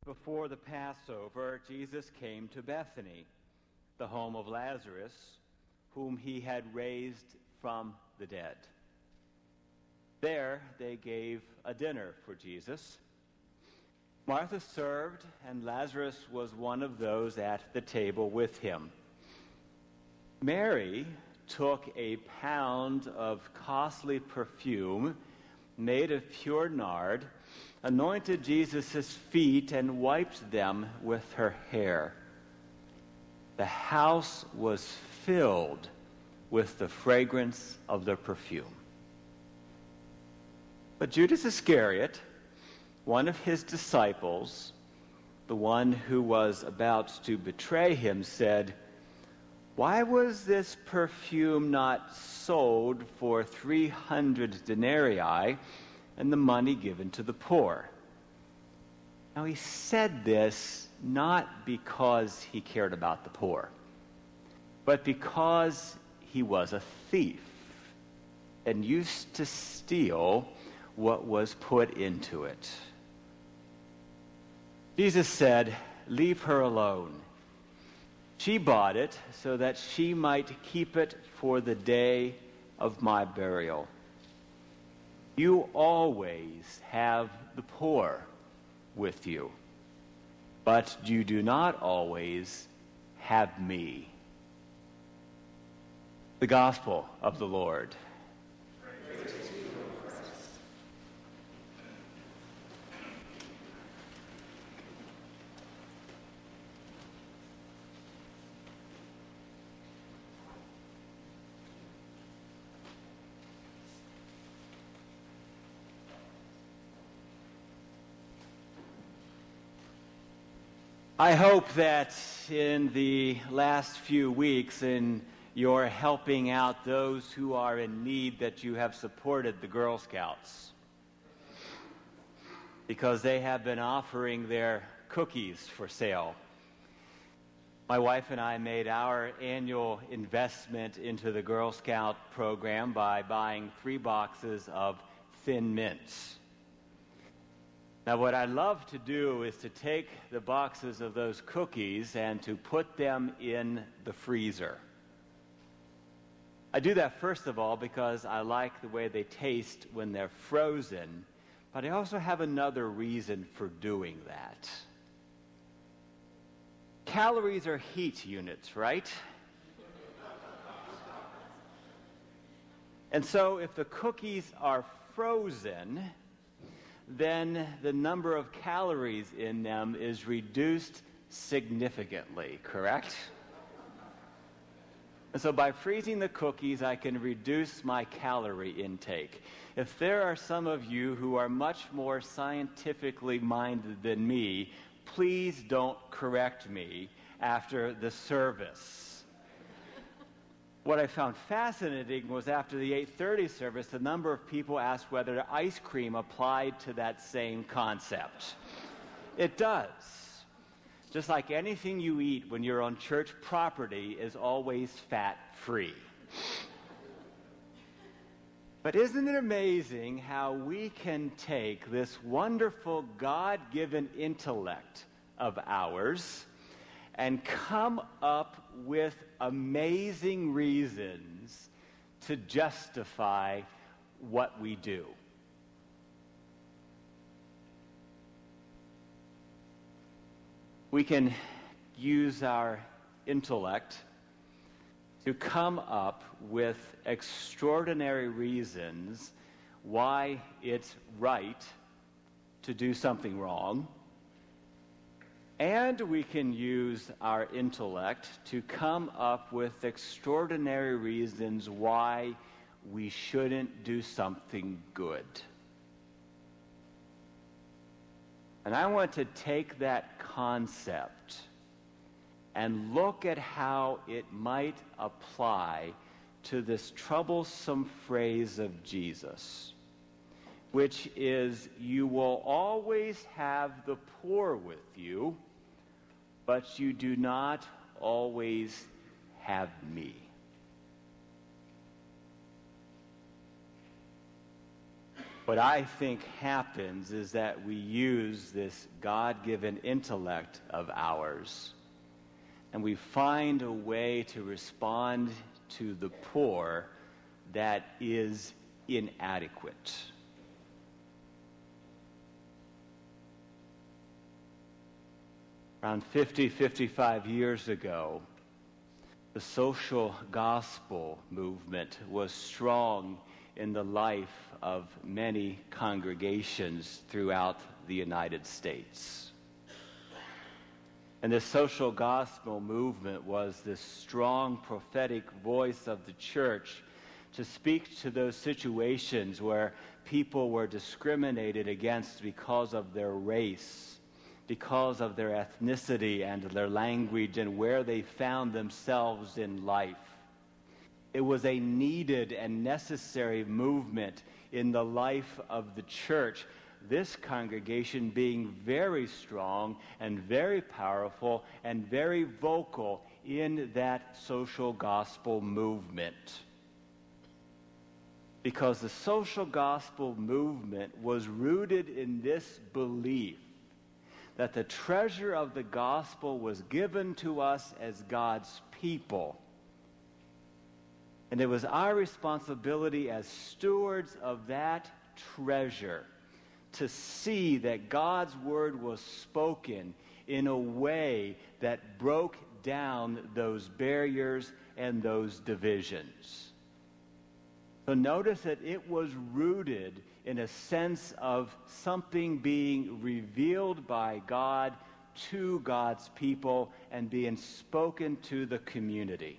Before the Passover, Jesus came to Bethany, the home of Lazarus, whom he had raised from the dead. There they gave a dinner for Jesus. Martha served, and Lazarus was one of those at the table with him. Mary took a pound of costly perfume made of pure nard, anointed Jesus' feet, and wiped them with her hair. The house was filled with the fragrance of the perfume. But Judas Iscariot, one of his disciples, the one who was about to betray him, said, "Why was this perfume not sold for 300 denarii and the money given to the poor?" Now he said this not because he cared about the poor, but because he was a thief and used to steal what was put into it. Jesus said, "Leave her alone. She bought it so that she might keep it for the day of my burial. You always have the poor with you, but you do not always have me." The Gospel of the Lord. Praise to you, Lord Christ. I hope that in the last few weeks in your helping out those who are in need that you have supported the Girl Scouts, because they have been offering their cookies for sale. My wife and I made our annual investment into the Girl Scout program by buying 3 boxes of Thin Mints. Now, what I love to do is to take the boxes of those cookies and to put them in the freezer. I do that, first of all, because I like the way they taste when they're frozen, but I also have another reason for doing that. Calories are heat units, right? And so if the cookies are frozen, then the number of calories in them is reduced significantly, correct? And so by freezing the cookies, I can reduce my calorie intake. If there are some of you who are much more scientifically minded than me, please don't correct me after the service. What I found fascinating was after the 8:30 service, the number of people asked whether ice cream applied to that same concept. It does. Just like anything you eat when you're on church property is always fat-free. But isn't it amazing how we can take this wonderful God-given intellect of ours and come up with amazing reasons to justify what we do? We can use our intellect to come up with extraordinary reasons why it's right to do something wrong. And we can use our intellect to come up with extraordinary reasons why we shouldn't do something good. And I want to take that concept and look at how it might apply to this troublesome phrase of Jesus, which is, "You will always have the poor with you, but you do not always have me." What I think happens is that we use this God-given intellect of ours, and we find a way to respond to the poor that is inadequate. Around 55 years ago, the social gospel movement was strong in the life of many congregations throughout the United States. And the social gospel movement was this strong prophetic voice of the church to speak to those situations where people were discriminated against because of their race, because of their ethnicity and their language, and where they found themselves in life. It was a needed and necessary movement in the life of the church, this congregation being very strong and very powerful and very vocal in that social gospel movement. Because the social gospel movement was rooted in this belief that the treasure of the gospel was given to us as God's people. And it was our responsibility as stewards of that treasure to see that God's word was spoken in a way that broke down those barriers and those divisions. So notice that it was rooted in a sense of something being revealed by God to God's people and being spoken to the community.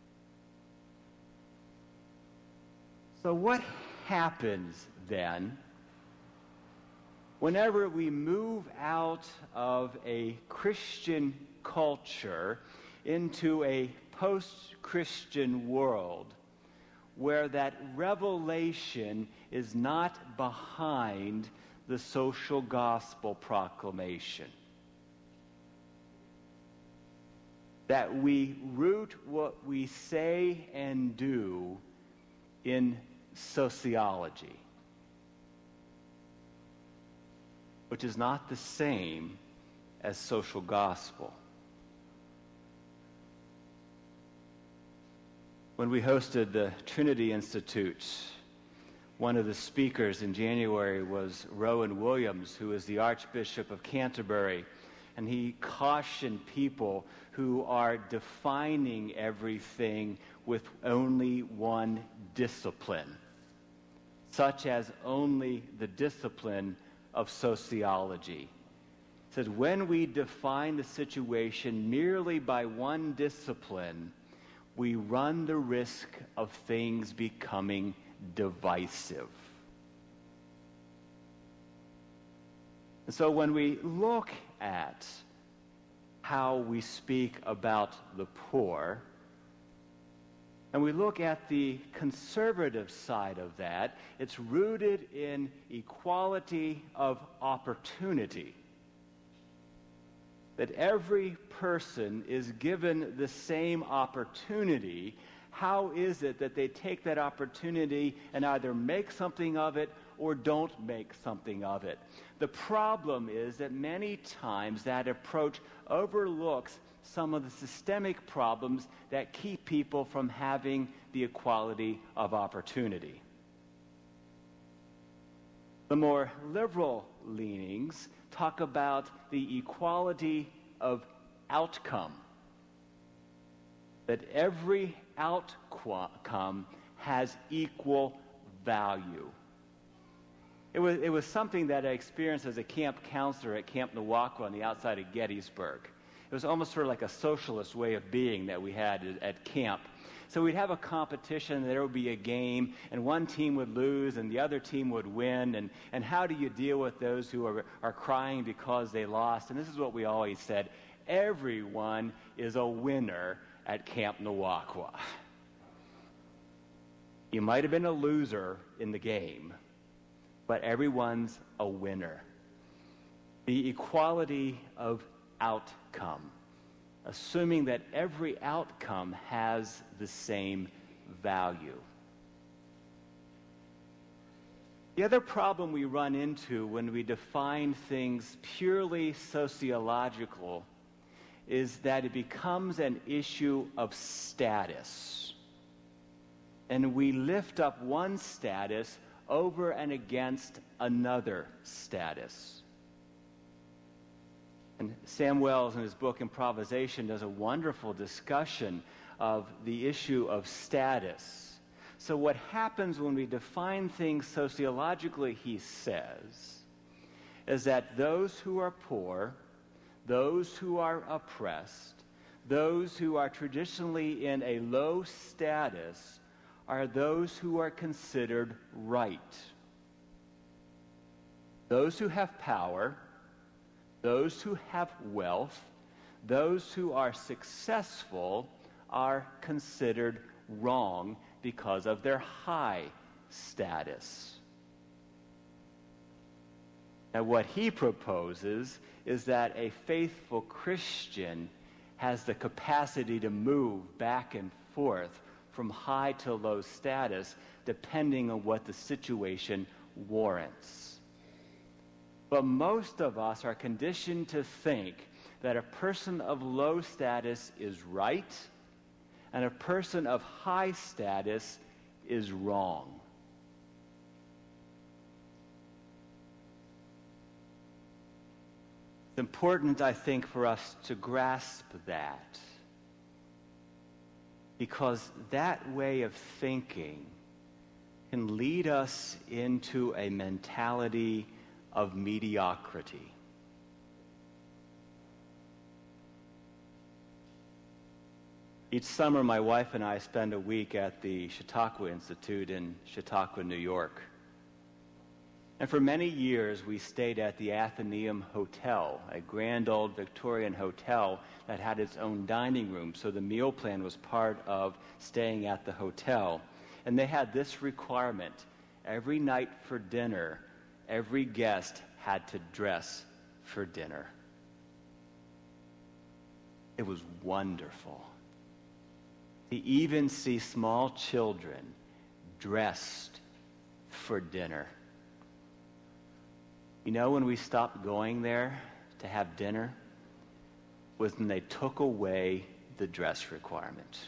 So what happens then whenever we move out of a Christian culture into a post-Christian world where that revelation is not behind the social gospel proclamation? That we root what we say and do in sociology, which is not the same as social gospel. When we hosted the Trinity Institute, one of the speakers in January was Rowan Williams, who is the Archbishop of Canterbury, and he cautioned people who are defining everything with only one discipline, such as only the discipline of sociology. He says, when we define the situation merely by one discipline, we run the risk of things becoming divisive. And so when we look at how we speak about the poor, and we look at the conservative side of that, it's rooted in equality of opportunity. That every person is given the same opportunity. How is it that they take that opportunity and either make something of it or don't make something of it? The problem is that many times that approach overlooks some of the systemic problems that keep people from having the equality of opportunity. The more liberal leanings talk about the equality of outcome, that every outcome has equal value. It was something that I experienced as a camp counselor at Camp Nawakwa on the outside of Gettysburg. It was almost sort of like a socialist way of being that we had at camp. So we'd have a competition, there would be a game, and one team would lose and the other team would win. And how do you deal with those who are crying because they lost? And this is what we always said: everyone is a winner at Camp Nawakwa. You might have been a loser in the game, but everyone's a winner. The equality of outcome, assuming that every outcome has the same value. The other problem we run into when we define things purely sociological is that it becomes an issue of status. And we lift up one status over and against another status. And Sam Wells, in his book Improvisation, does a wonderful discussion of the issue of status. So what happens when we define things sociologically, he says, is that those who are poor, those who are oppressed, those who are traditionally in a low status are those who are considered right. Those who have power, those who have wealth, those who are successful are considered wrong because of their high status. Now, what he proposes is that a faithful Christian has the capacity to move back and forth from high to low status depending on what the situation warrants. But most of us are conditioned to think that a person of low status is right and a person of high status is wrong. It's important, I think, for us to grasp that, because that way of thinking can lead us into a mentality of mediocrity. Each summer, my wife and I spend a week at the Chautauqua Institute in Chautauqua, New York. And for many years, we stayed at the Athenaeum Hotel, a grand old Victorian hotel that had its own dining room. So the meal plan was part of staying at the hotel. And they had this requirement: every night for dinner, every guest had to dress for dinner. It was wonderful to even see small children dressed for dinner. You know when we stopped going there to have dinner? Was when they took away the dress requirement.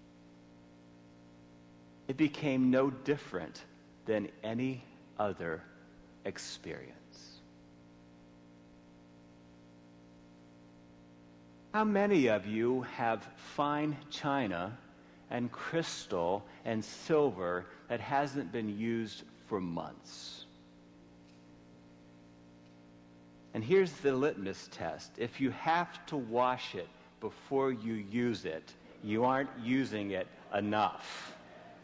It became no different than any other experience. How many of you have fine china and crystal and silver that hasn't been used for months? And here's the litmus test. If you have to wash it before you use it, you aren't using it enough.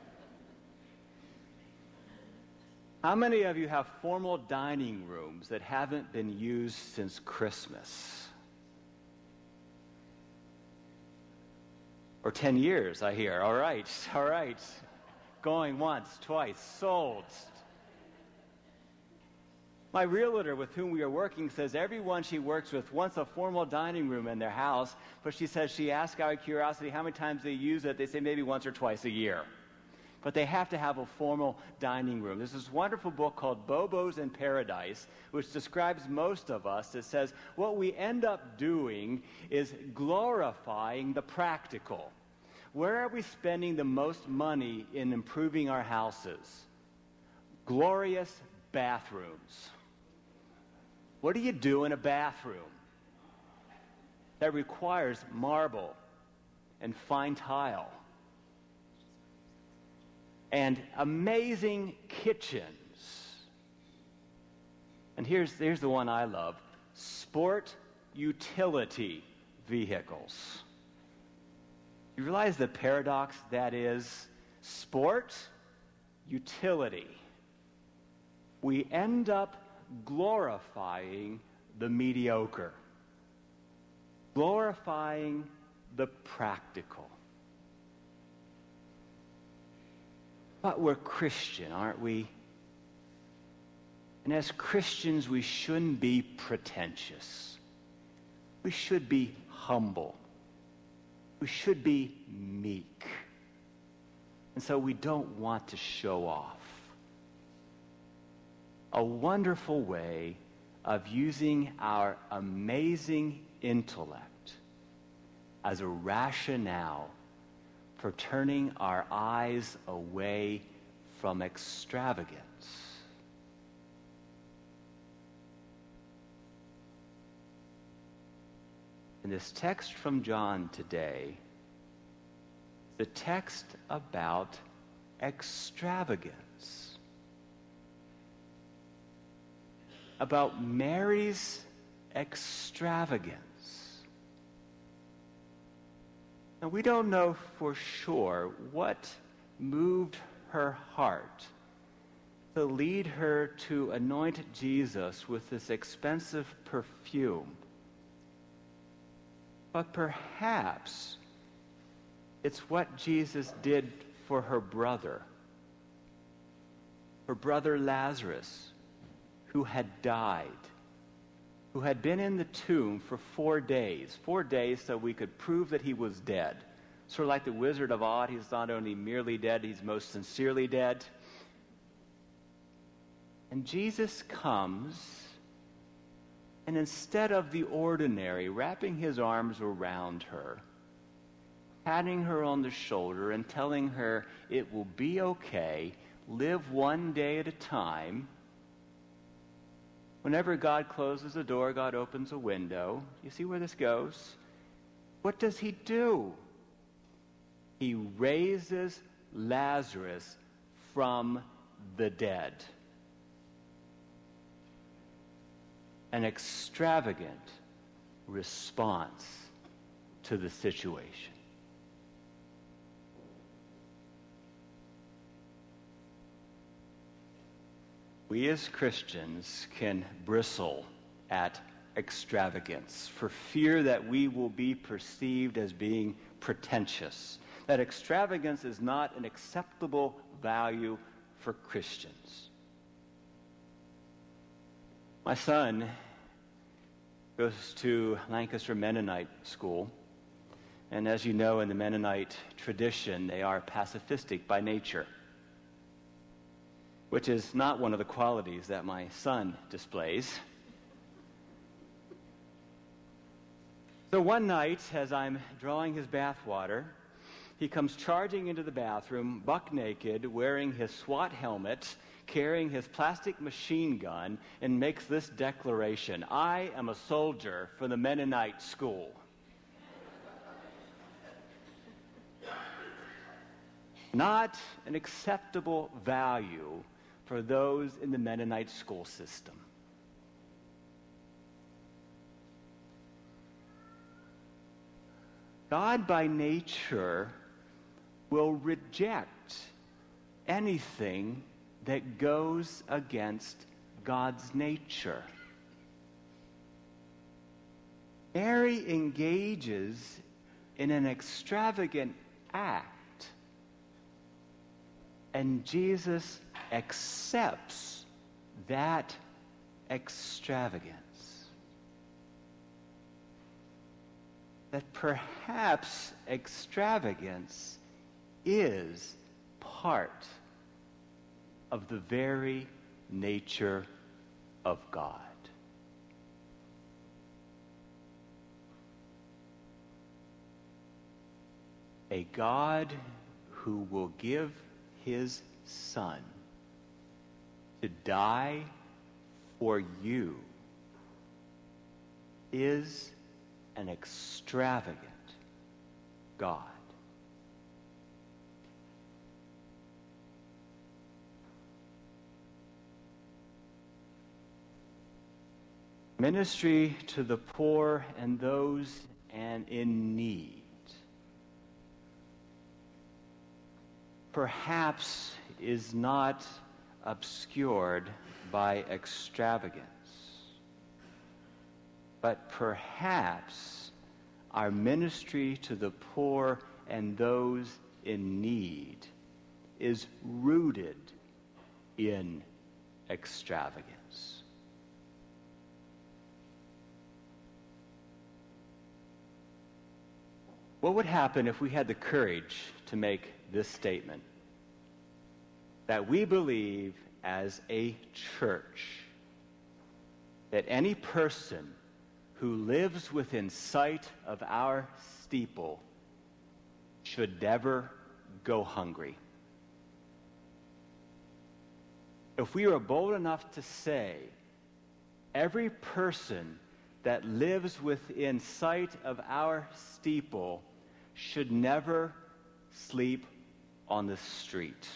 How many of you have formal dining rooms that haven't been used since Christmas? Or 10 years, I hear. All right. Going once, twice, sold. My realtor with whom we are working says everyone she works with wants a formal dining room in their house, but she says she asks out of curiosity how many times they use it. They say maybe once or twice a year. But they have to have a formal dining room. There's this wonderful book called Bobos in Paradise, which describes most of us. It says what we end up doing is glorifying the practical. Where are we spending the most money in improving our houses? Glorious bathrooms. What do you do in a bathroom that requires marble and fine tile and amazing kitchens? And here's the one I love: sport utility vehicles. You realize the paradox that is? Sport utility. We end up glorifying the mediocre, glorifying the practical. But we're Christian, aren't we? And as Christians, we shouldn't be pretentious. We should be humble. We should be meek. And so we don't want to show off. a wonderful way of using our amazing intellect as a rationale for turning our eyes away from extravagance. In this text from John today, the text about extravagance, about Mary's extravagance. Now, we don't know for sure what moved her heart to lead her to anoint Jesus with this expensive perfume. But perhaps it's what Jesus did for her brother Lazarus, who had died, who had been in the tomb for 4 days. 4 days so we could prove that he was dead. Sort of like the Wizard of Oz, he's not only merely dead, he's most sincerely dead. And Jesus comes, and instead of the ordinary, wrapping his arms around her, patting her on the shoulder and telling her it will be okay, live one day at a time. Whenever God closes a door, God opens a window. You see where this goes? What does he do? He raises Lazarus from the dead. An extravagant response to the situation. We as Christians can bristle at extravagance for fear that we will be perceived as being pretentious, that extravagance is not an acceptable value for Christians. My son goes to Lancaster Mennonite School, and as you know, in the Mennonite tradition, they are pacifistic by nature, which is not one of the qualities that my son displays. So one night, as I'm drawing his bathwater, he comes charging into the bathroom, buck naked, wearing his SWAT helmet, carrying his plastic machine gun, and makes this declaration: "I am a soldier for the Mennonite school." Not an acceptable value for those in the Mennonite school system. God by nature will reject anything that goes against God's nature. Mary engages in an extravagant act, and Jesus accepts that extravagance. That perhaps extravagance is part of the very nature of God. A God who will give his Son to die for you is an extravagant God. Ministry to the poor and those in need perhaps is not obscured by extravagance, but perhaps our ministry to the poor and those in need is rooted in extravagance. What would happen if we had the courage to make this statement? That we believe as a church that any person who lives within sight of our steeple should never go hungry. If we are bold enough to say, every person that lives within sight of our steeple should never sleep on the street,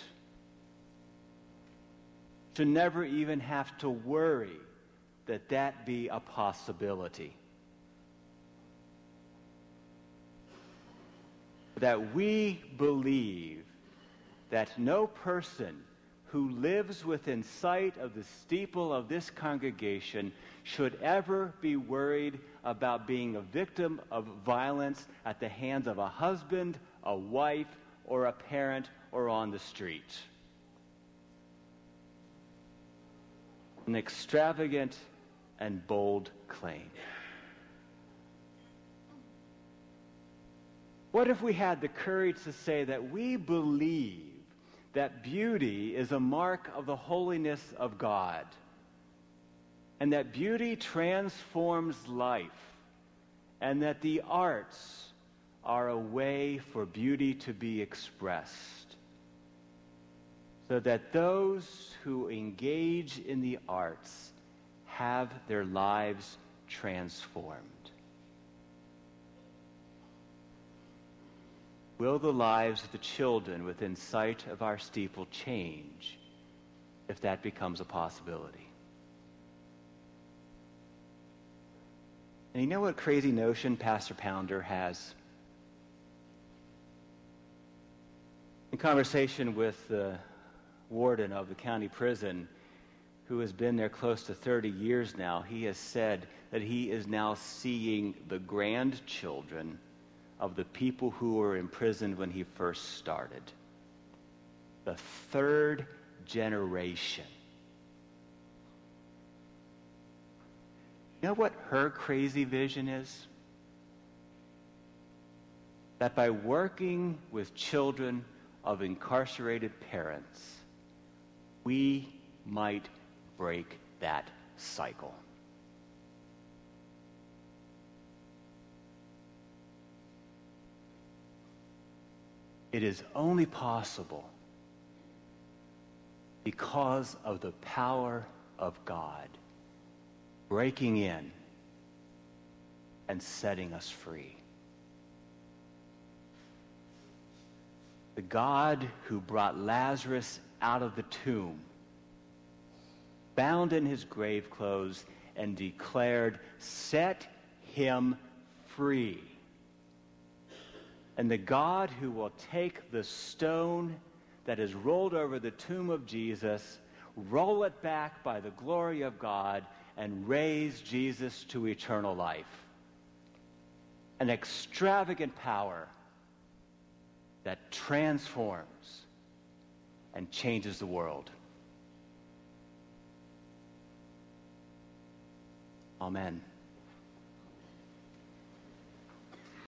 should never even have to worry that be a possibility. That we believe that no person who lives within sight of the steeple of this congregation should ever be worried about being a victim of violence at the hands of a husband, a wife, or a parent, or on the street. An extravagant and bold claim. What if we had the courage to say that we believe that beauty is a mark of the holiness of God, and that beauty transforms life, and that the arts are a way for beauty to be expressed, so that those who engage in the arts have their lives transformed? Will the lives of the children within sight of our steeple change if that becomes a possibility? And you know what crazy notion Pastor Pounder has? In conversation with the warden of the county prison, who has been there close to 30 years now, he has said that he is now seeing the grandchildren of the people who were imprisoned when he first started. The third generation. You know what her crazy vision is? That by working with children of incarcerated parents, we might break that cycle. It is only possible because of the power of God breaking in and setting us free. The God who brought Lazarus out of the tomb, bound in his grave clothes, and declared, "Set him free." And the God who will take the stone that is rolled over the tomb of Jesus, roll it back by the glory of God, and raise Jesus to eternal life. An extravagant power that transforms and changes the world. Amen.